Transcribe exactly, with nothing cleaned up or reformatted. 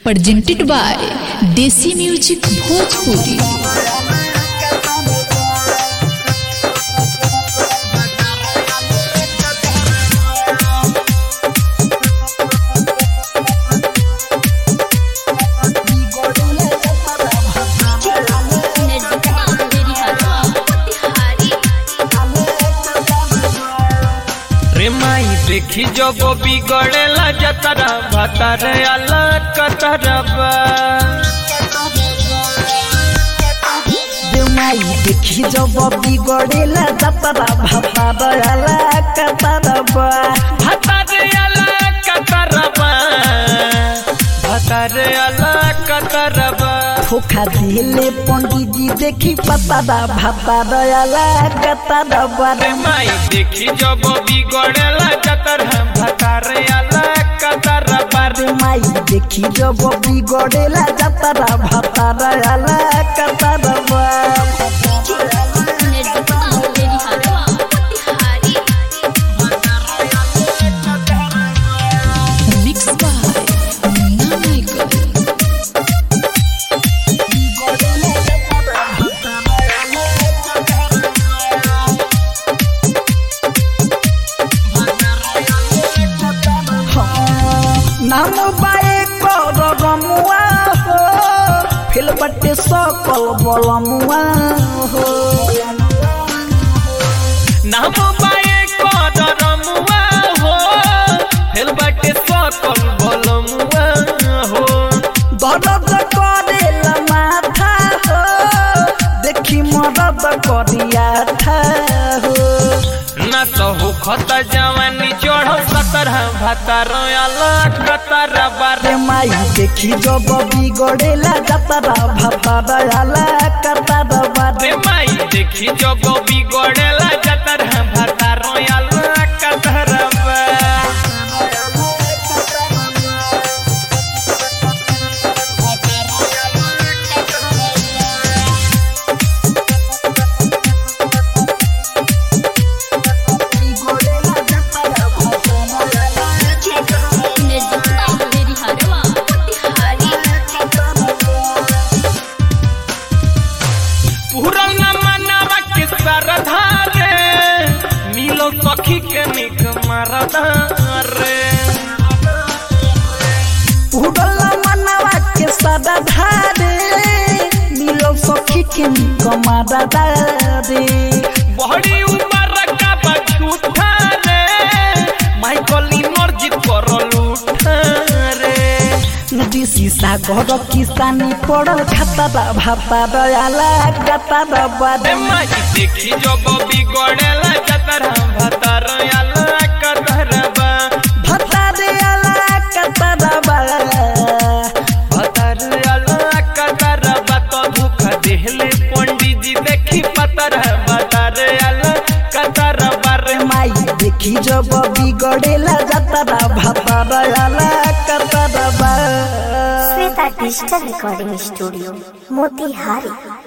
presented by Desi Music Bhojpuri। देखी जब बिगड़ेला जतरा भतर अलग कतरबा देमाई देखी जब बिगड़ेला जतरा भतर अलग कतरबा भतर अलग कतरबा भतर अलग कतरबा धोखा दिले पंडित जी देखी पतरा भतर अलग कतरबा देमाई देखी जब बिगड़ेला जतरा भतर अलग कतरबा देमाई देखी जब बिगड़ेला जतरा भतर अलग कतरबा नाम बाए कर रमुआ हो फिल बटे सकल बलमुआ हो नाम बाए कर रमुआ हो फिल बटे सकल बलमुआ हो दर्द करेला माथा हो देखी मदद करिया था हो न सहु खत जवानी चढ़ सतर भतर अलग कतरबा माई देखी जब बिगड़ेला जतरा भतर अलग कतरबा माई देखी जब बिगड़ेला जतरा भतर अलग कतरबा सखी के निक मरदा रे उड़ल मनवा के सदा धारे मिलो सखी के निक मरदा रे बड़ी उम्र का बछूठा रे माइकल इनर्जी करल उठा रे दिसी सागर किसानी पड़ल खतरा भतर अलग कतरबा माई देखी जब बिगड़ेला जतरा भतर अलग कतरबा भतर अलग कतरबा भतर अलग कतरबा तो धोखा देहले पंडित जी देखी पतर भतर अलग कतरबा माई देखी जब बिगड़ेला जतरा भतर अलग कतरबा। Shweta digital recording studio Motihari.